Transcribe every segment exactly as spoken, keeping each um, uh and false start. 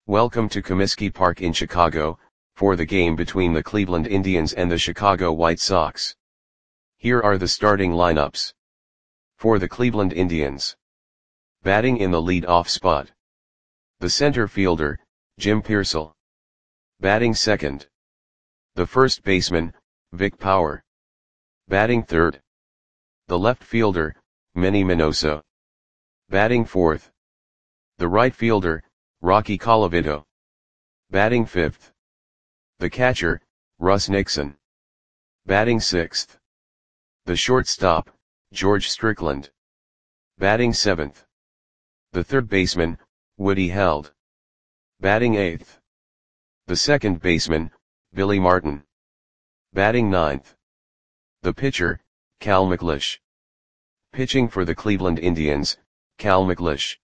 Welcome to Comiskey Park in Chicago, for the game between the Cleveland Indians and the Chicago White Sox. Here are the starting lineups. For the Cleveland Indians. Batting in the lead-off spot. The center fielder, Jim Piersall. Batting second. The first baseman, Vic Power. Batting third. The left fielder, Manny Minoso. Batting fourth. The right fielder, Rocky Colavito. Batting fifth. The catcher, Russ Nixon. Batting sixth. The shortstop, George Strickland. Batting seventh. The third baseman, Woody Held. Batting eighth. The second baseman, Billy Martin. Batting ninth. The pitcher, Cal McLeish. Pitching for the Cleveland Indians, Cal McLeish.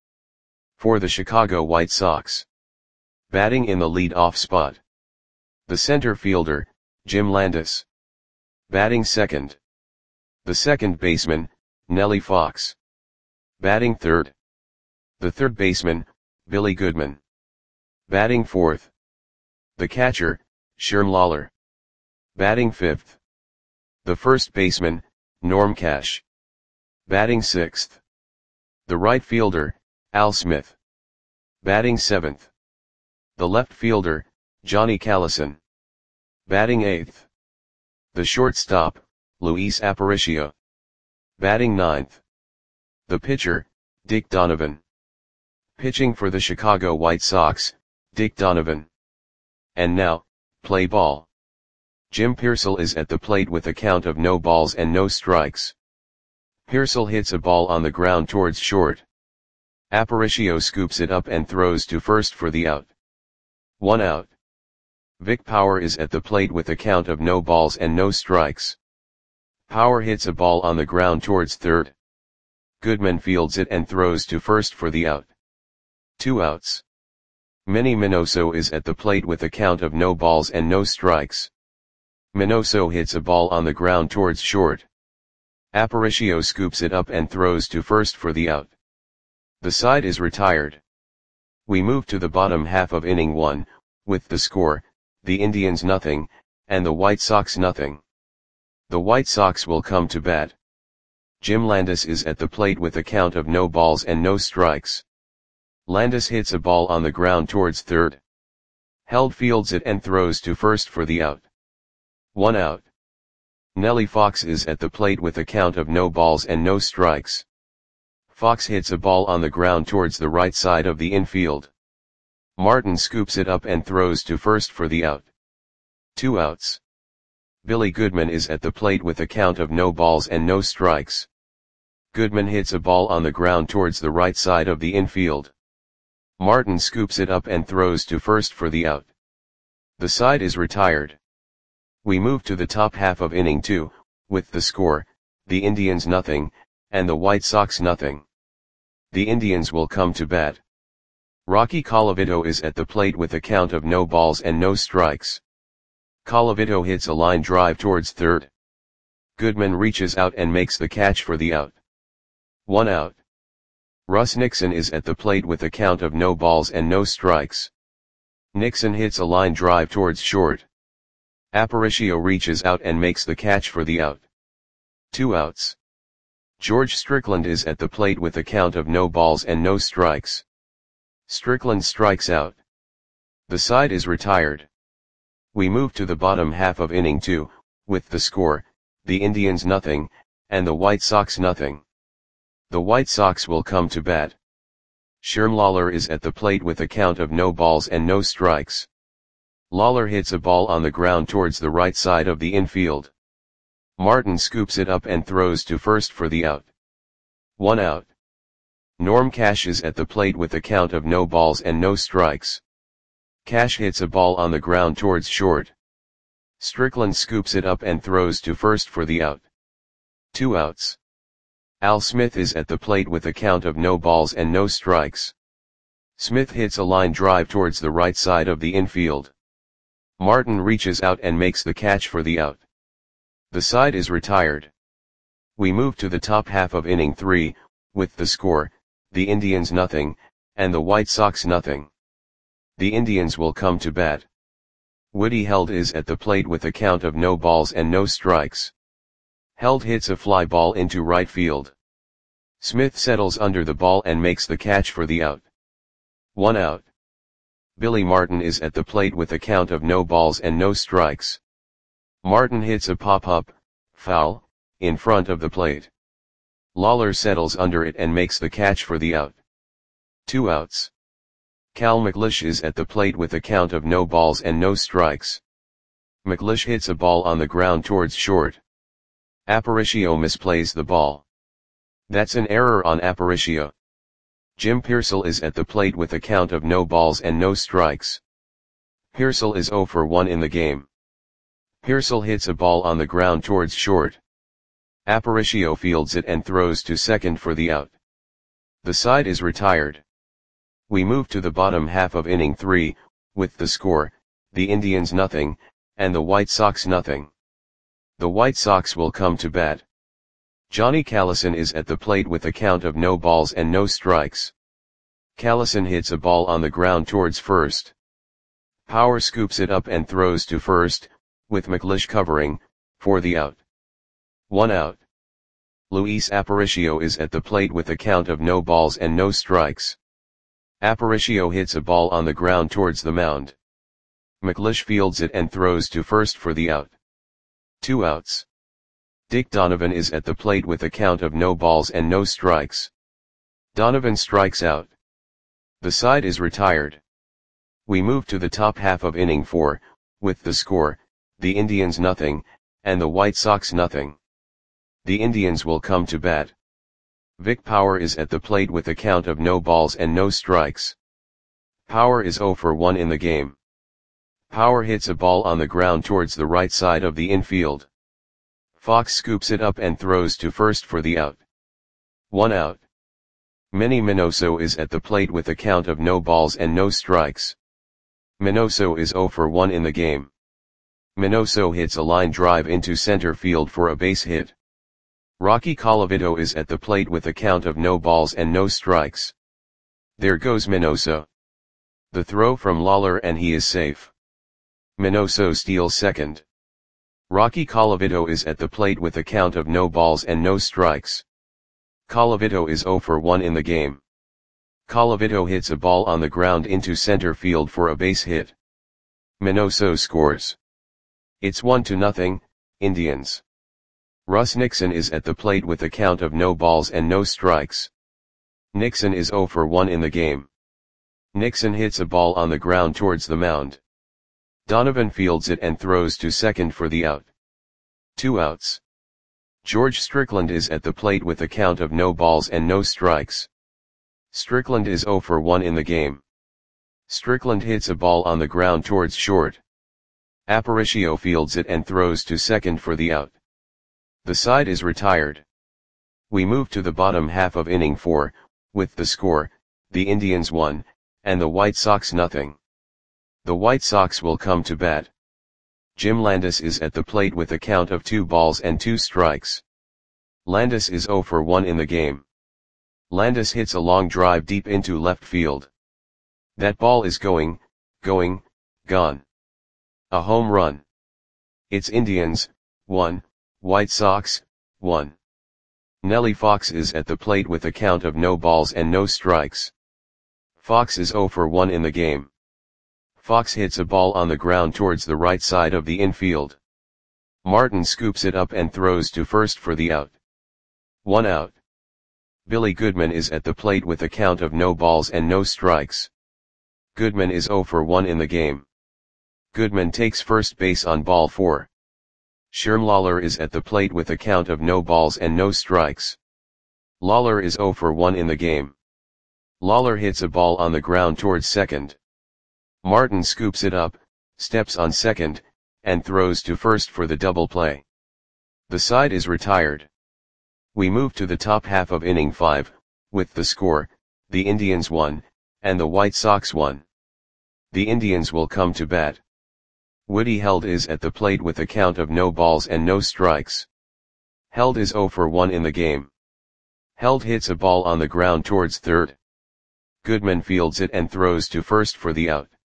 For the Chicago White Sox. Batting in the lead-off spot. The center fielder, Jim Landis. Batting second. The second baseman, Nellie Fox. Batting third. The third baseman, Billy Goodman. Batting fourth. The catcher, Sherm Lawler. Batting fifth. The first baseman, Norm Cash. Batting sixth. The right fielder, Al Smith. Batting seventh. The left fielder, Johnny Callison. Batting eighth. The shortstop, Luis Aparicio. Batting ninth. The pitcher, Dick Donovan. Pitching for the Chicago White Sox, Dick Donovan. And now, play ball. Jim Piersall is at the plate with a count of no balls and no strikes. Piersall hits a ball on the ground towards short. Aparicio scoops it up and throws to first for the out. One out. Vic Power is at the plate with a count of no balls and no strikes. Power hits a ball on the ground towards third. Goodman fields it and throws to first for the out. Two outs. Manny Minoso is at the plate with a count of no balls and no strikes. Minoso hits a ball on the ground towards short. Aparicio scoops it up and throws to first for the out. The side is retired. We move to the bottom half of inning one, with the score, the Indians nothing, and the White Sox nothing. The White Sox will come to bat. Jim Landis is at the plate with a count of no balls and no strikes. Landis hits a ball on the ground towards third. Held fields it and throws to first for the out. One out. Nellie Fox is at the plate with a count of no balls and no strikes. Fox hits a ball on the ground towards the right side of the infield. Martin scoops it up and throws to first for the out. Two outs. Billy Goodman is at the plate with a count of no balls and no strikes. Goodman hits a ball on the ground towards the right side of the infield. Martin scoops it up and throws to first for the out. The side is retired. We move to the top half of inning two, with the score, the Indians nothing, and the White Sox nothing. The Indians will come to bat. Rocky Colavito is at the plate with a count of no balls and no strikes. Colavito hits a line drive towards third. Goodman reaches out and makes the catch for the out. One out. Russ Nixon is at the plate with a count of no balls and no strikes. Nixon hits a line drive towards short. Aparicio reaches out and makes the catch for the out. Two outs. George Strickland is at the plate with a count of no balls and no strikes. Strickland strikes out. The side is retired. We move to the bottom half of inning two, with the score, the Indians nothing, and the White Sox nothing. The White Sox will come to bat. Sherm Lawler is at the plate with a count of no balls and no strikes. Lawler hits a ball on the ground towards the right side of the infield. Martin scoops it up and throws to first for the out. One out. Norm Cash is at the plate with a count of no balls and no strikes. Cash hits a ball on the ground towards short. Strickland scoops it up and throws to first for the out. Two outs. Al Smith is at the plate with a count of no balls and no strikes. Smith hits a line drive towards the right side of the infield. Martin reaches out and makes the catch for the out. The side is retired. We move to the top half of inning three, with the score, the Indians nothing, and the White Sox nothing. The Indians will come to bat. Woody Held is at the plate with a count of no balls and no strikes. Held hits a fly ball into right field. Smith settles under the ball and makes the catch for the out. One out. Billy Martin is at the plate with a count of no balls and no strikes. Martin hits a pop-up, foul, in front of the plate. Lawler settles under it and makes the catch for the out. Two outs. Cal McLeish is at the plate with a count of no balls and no strikes. McLeish hits a ball on the ground towards short. Aparicio misplays the ball. That's an error on Aparicio. Jim Pearsall is at the plate with a count of no balls and no strikes. Pearsall is oh for one in the game. Pearsall hits a ball on the ground towards short. Aparicio fields it and throws to second for the out. The side is retired. We move to the bottom half of inning three, with the score, the Indians nothing, and the White Sox nothing. The White Sox will come to bat. Johnny Callison is at the plate with a count of no balls and no strikes. Callison hits a ball on the ground towards first. Power scoops it up and throws to first, with McLeish covering, for the out. One out. Luis Aparicio is at the plate with a count of no balls and no strikes. Aparicio hits a ball on the ground towards the mound. McLeish fields it and throws to first for the out. Two outs. Dick Donovan is at the plate with a count of no balls and no strikes. Donovan strikes out. The side is retired. We move to the top half of inning four, with the score, the Indians nothing, and the White Sox nothing. The Indians will come to bat. Vic Power is at the plate with a count of no balls and no strikes. Power is oh for one in the game. Power hits a ball on the ground towards the right side of the infield. Fox scoops it up and throws to first for the out. One out. Manny Minoso is at the plate with a count of no balls and no strikes. Minoso is oh for one in the game. Minoso hits a line drive into center field for a base hit. Rocky Colavito is at the plate with a count of no balls and no strikes. There goes Minoso. The throw from Lawler and he is safe. Minoso steals second. Rocky Colavito is at the plate with a count of no balls and no strikes. Colavito is oh for one in the game. Colavito hits a ball on the ground into center field for a base hit. Minoso scores. It's one to nothing, Indians. Russ Nixon is at the plate with a count of no balls and no strikes. Nixon is oh for one in the game. Nixon hits a ball on the ground towards the mound. Donovan fields it and throws to second for the out. Two outs. George Strickland is at the plate with a count of no balls and no strikes. Strickland is oh for one in the game. Strickland hits a ball on the ground towards short. Aparicio fields it and throws to second for the out. The side is retired. We move to the bottom half of inning four, with the score, the Indians one, and the White Sox nothing. The White Sox will come to bat. Jim Landis is at the plate with a count of two balls and two strikes. Landis is oh for one in the game. Landis hits a long drive deep into left field. That ball is going, going, gone. A home run. It's Indians, one, White Sox, one. Nellie Fox is at the plate with a count of no balls and no strikes. Fox is oh for one in the game. Fox hits a ball on the ground towards the right side of the infield. Martin scoops it up and throws to first for the out. One out. Billy Goodman is at the plate with a count of no balls and no strikes. Goodman is oh for one in the game. Goodman takes first base on ball four. Sherm Lawler is at the plate with a count of no balls and no strikes. Lawler is oh for one in the game. Lawler hits a ball on the ground towards second. Martin scoops it up, steps on second, and throws to first for the double play. The side is retired. We move to the top half of inning five, with the score, the Indians one, and the White Sox one. The Indians will come to bat. Woody Held is at the plate with a count of no balls and no strikes. Held is oh for one in the game. Held hits a ball on the ground towards third. Goodman fields it and throws to first for the out.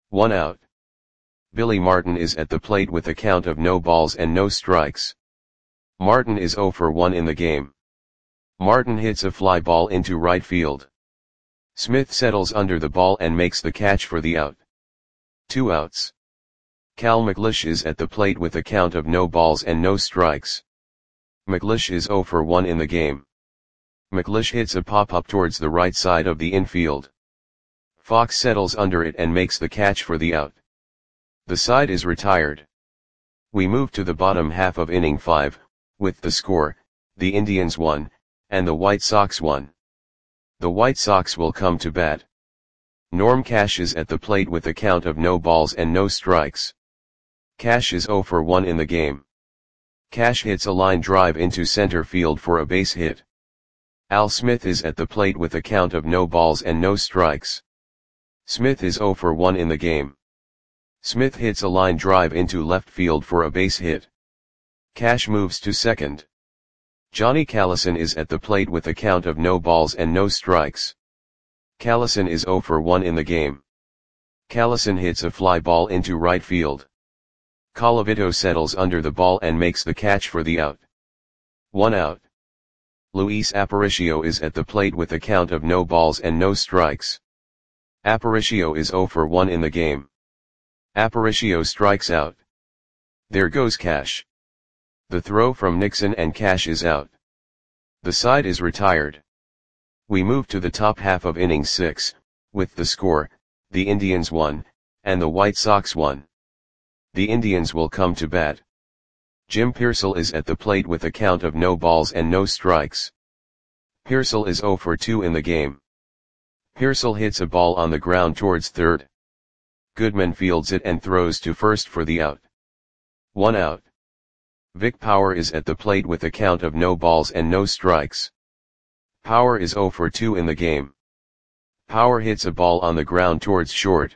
One out. Billy Martin is at the plate with a count of no balls and no strikes. Martin is zero for one in the game. Martin hits a fly ball into right field. Smith settles under the ball and makes the catch for the out. Two outs. Cal McLeish is at the plate with a count of no balls and no strikes. McLeish is zero for one in the game. McLeish hits a pop-up towards the right side of the infield. Fox settles under it and makes the catch for the out. The side is retired. We move to the bottom half of inning five, with the score, the Indians one, and the White Sox one. The White Sox will come to bat. Norm Cash is at the plate with a count of no balls and no strikes. Cash is zero for one in the game. Cash hits a line drive into center field for a base hit. Al Smith is at the plate with a count of no balls and no strikes. Smith is zero for one in the game. Smith hits a line drive into left field for a base hit. Cash moves to second. Johnny Callison is at the plate with a count of no balls and no strikes. Callison is zero for one in the game. Callison hits a fly ball into right field. Colavito settles under the ball and makes the catch for the out. One out. Luis Aparicio is at the plate with a count of no balls and no strikes. Aparicio is zero for one in the game. Aparicio strikes out. There goes Cash. The throw from Nixon and Cash is out. The side is retired. We move to the top half of inning six, with the score, the Indians one, and the White Sox one. The Indians will come to bat. Jim Pearsall is at the plate with a count of no balls and no strikes. Pearsall is zero for two in the game. Pearsall hits a ball on the ground towards third. Goodman fields it and throws to first for the out. One out. Vic Power is at the plate with a count of no balls and no strikes. Power is zero for two in the game. Power hits a ball on the ground towards short.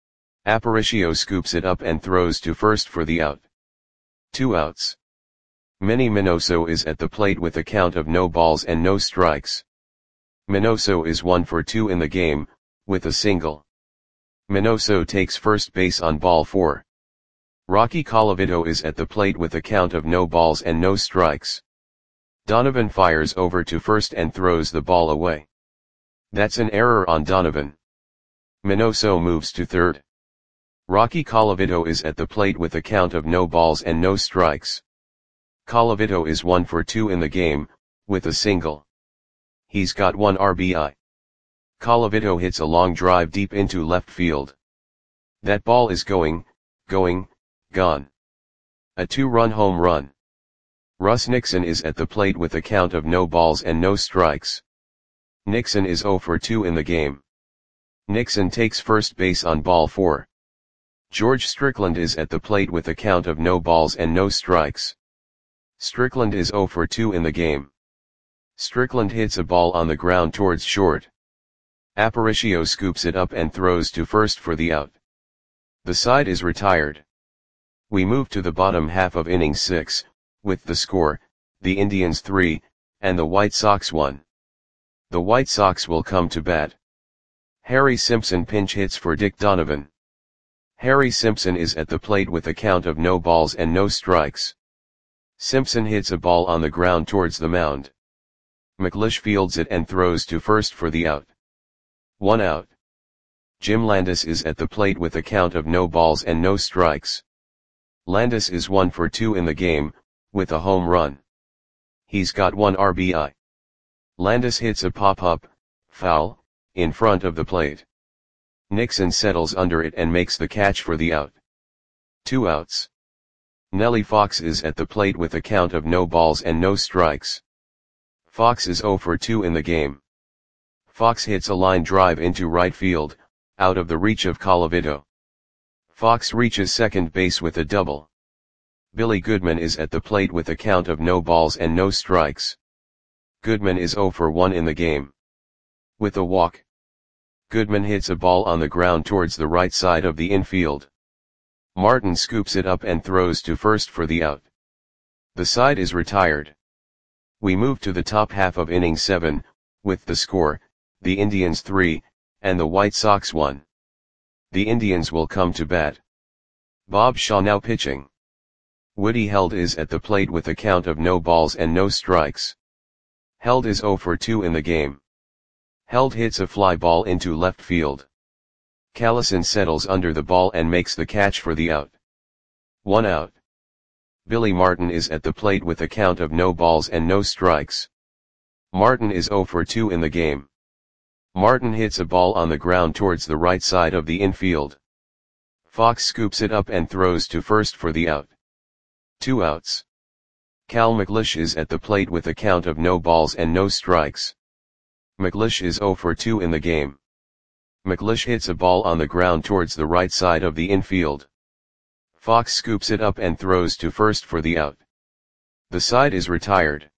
Aparicio scoops it up and throws to first for the out. Two outs. Manny Minoso is at the plate with a count of no balls and no strikes. Minoso is one for two in the game, with a single. Minoso takes first base on ball four. Rocky Colavito is at the plate with a count of no balls and no strikes. Donovan fires over to first and throws the ball away. That's an error on Donovan. Minoso moves to third. Rocky Colavito is at the plate with a count of no balls and no strikes. Colavito is one for two in the game, with a single. He's got one R B I. Colavito hits a long drive deep into left field. That ball is going, going, gone. A two-run home run. Russ Nixon is at the plate with a count of no balls and no strikes. Nixon is zero for two in the game. Nixon takes first base on ball four. George Strickland is at the plate with a count of no balls and no strikes. Strickland is zero for two in the game. Strickland hits a ball on the ground towards short. Aparicio scoops it up and throws to first for the out. The side is retired. We move to the bottom half of inning six, with the score, the Indians three, and the White Sox one. The White Sox will come to bat. Harry Simpson pinch hits for Dick Donovan. Harry Simpson is at the plate with a count of no balls and no strikes. Simpson hits a ball on the ground towards the mound. McLeish fields it and throws to first for the out. One out. Jim Landis is at the plate with a count of no balls and no strikes. Landis is one for two in the game, with a home run. He's got one R B I. Landis hits a pop-up, foul, in front of the plate. Nixon settles under it and makes the catch for the out. Two outs. Nellie Fox is at the plate with a count of no balls and no strikes. Fox is zero for two in the game. Fox hits a line drive into right field, out of the reach of Colavito. Fox reaches second base with a double. Billy Goodman is at the plate with a count of no balls and no strikes. Goodman is zero for one in the game. With a walk. Goodman hits a ball on the ground towards the right side of the infield. Martin scoops it up and throws to first for the out. The side is retired. We move to the top half of inning seven, with the score, the Indians three, and the White Sox one. The Indians will come to bat. Bob Shaw now pitching. Woody Held is at the plate with a count of no balls and no strikes. Held is oh for two in the game. Held hits a fly ball into left field. Callison settles under the ball and makes the catch for the out. One out. Billy Martin is at the plate with a count of no balls and no strikes. Martin is oh for two in the game. Martin hits a ball on the ground towards the right side of the infield. Fox scoops it up and throws to first for the out. Two outs. Cal McLeish is at the plate with a count of no balls and no strikes. McLeish is oh for two in the game. McLeish hits a ball on the ground towards the right side of the infield. Fox scoops it up and throws to first for the out. The side is retired.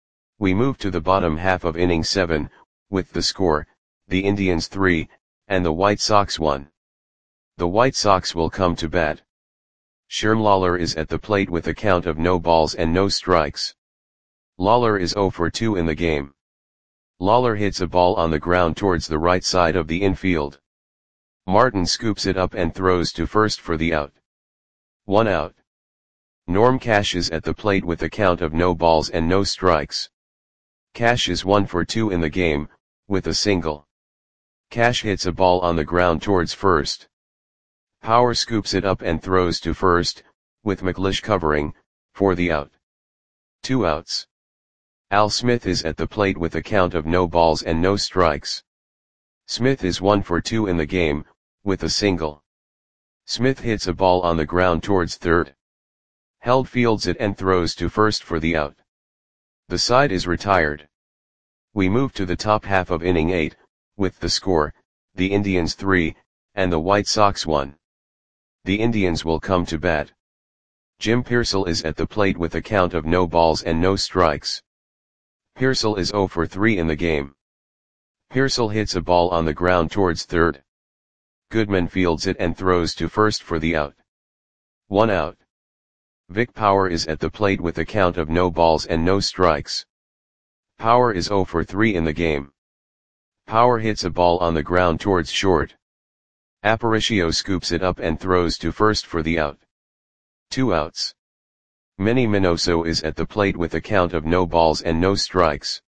We move to the bottom half of inning seven, with the score, the Indians three, and the White Sox one. The White Sox will come to bat. Sherm Lawler is at the plate with a count of no balls and no strikes. Lawler is oh for two in the game. Lawler hits a ball on the ground towards the right side of the infield. Martin scoops it up and throws to first for the out. One out. Norm Cash is at the plate with a count of no balls and no strikes. Cash is one for two in the game, with a single. Cash hits a ball on the ground towards first. Power scoops it up and throws to first, with McLeish covering, for the out. Two outs. Al Smith is at the plate with a count of no balls and no strikes. Smith is one for two in the game, with a single. Smith hits a ball on the ground towards third. Held fields it and throws to first for the out. The side is retired. We move to the top half of inning eight, with the score, the Indians three, and the White Sox one. The Indians will come to bat. Jim Pearsall is at the plate with a count of no balls and no strikes. Pearsall is oh for three in the game. Pearsall hits a ball on the ground towards third. Goodman fields it and throws to first for the out. One out. Vic Power is at the plate with a count of no balls and no strikes. Power is oh for three in the game. Power hits a ball on the ground towards short. Aparicio scoops it up and throws to first for the out. Two outs. Manny Minoso is at the plate with a count of no balls and no strikes.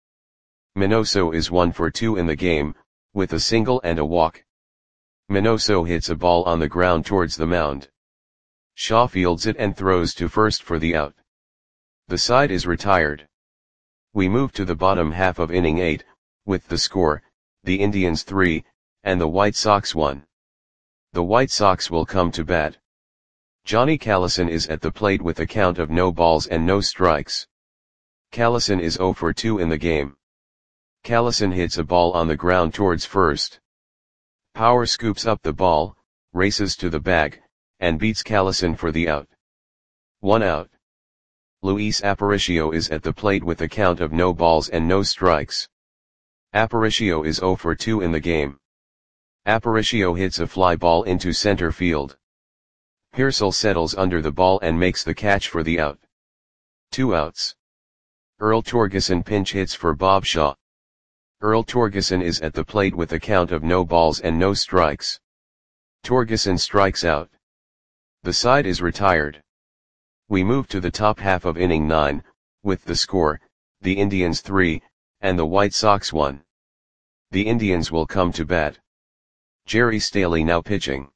Minoso is one for two in the game, with a single and a walk. Minoso hits a ball on the ground towards the mound. Shaw fields it and throws to first for the out. The side is retired. We move to the bottom half of inning eight, with the score, the Indians three, and the White Sox one. The White Sox will come to bat. Johnny Callison is at the plate with a count of no balls and no strikes. Callison is oh for two in the game. Callison hits a ball on the ground towards first. Power scoops up the ball, races to the bag, and beats Callison for the out. One out. Luis Aparicio is at the plate with a count of no balls and no strikes. Aparicio is oh for two in the game. Aparicio hits a fly ball into center field. Pearsall settles under the ball and makes the catch for the out. Two outs. Earl Torgeson pinch hits for Bob Shaw. Earl Torgeson is at the plate with a count of no balls and no strikes. Torgeson strikes out. The side is retired. We move to the top half of inning nine, with the score, the Indians three, and the White Sox one. The Indians will come to bat. Jerry Staley now pitching.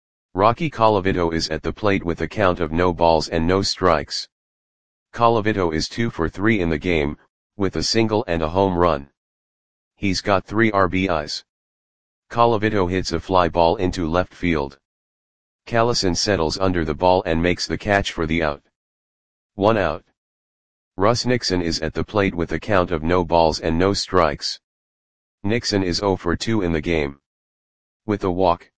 Rocky Colavito is at the plate with a count of no balls and no strikes. Colavito is two for three in the game, with a single and a home run. He's got three R B Is. Colavito hits a fly ball into left field. Callison settles under the ball and makes the catch for the out. One out. Russ Nixon is at the plate with a count of no balls and no strikes. Nixon is oh for two in the game. With a walk.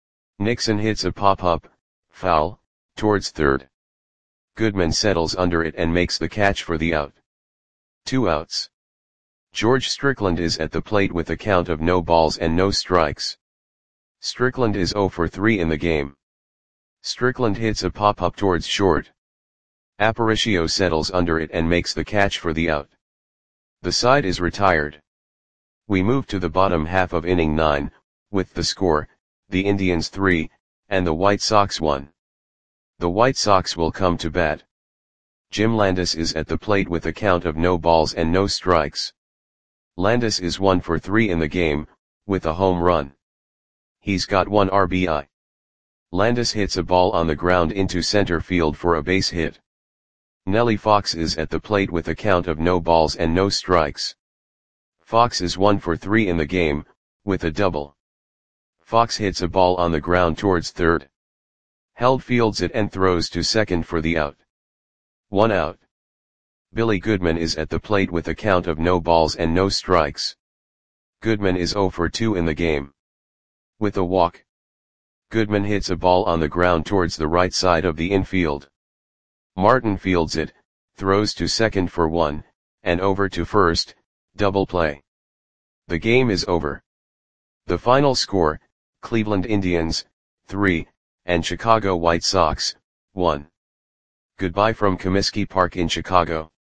Nixon hits a pop-up, foul, towards third. Goodman settles under it and makes the catch for the out. Two outs. George Strickland is at the plate with a count of no balls and no strikes. Strickland is oh for three in the game. Strickland hits a pop-up towards short. Aparicio settles under it and makes the catch for the out. The side is retired. We move to the bottom half of inning nine, with the score, the Indians three, and the White Sox one. The White Sox will come to bat. Jim Landis is at the plate with a count of no balls and no strikes. Landis is one for three in the game, with a home run. He's got one R B I. Landis hits a ball on the ground into center field for a base hit. Nellie Fox is at the plate with a count of no balls and no strikes. Fox is one for three in the game, with a double. Fox hits a ball on the ground towards third. Held fields it and throws to second for the out. One out. Billy Goodman is at the plate with a count of no balls and no strikes. Goodman is zero for two in the game. With a walk. Goodman hits a ball on the ground towards the right side of the infield. Martin fields it, throws to second for one, and over to first, double play. The game is over. The final score, Cleveland Indians, three, and Chicago White Sox, one. Goodbye from Comiskey Park in Chicago.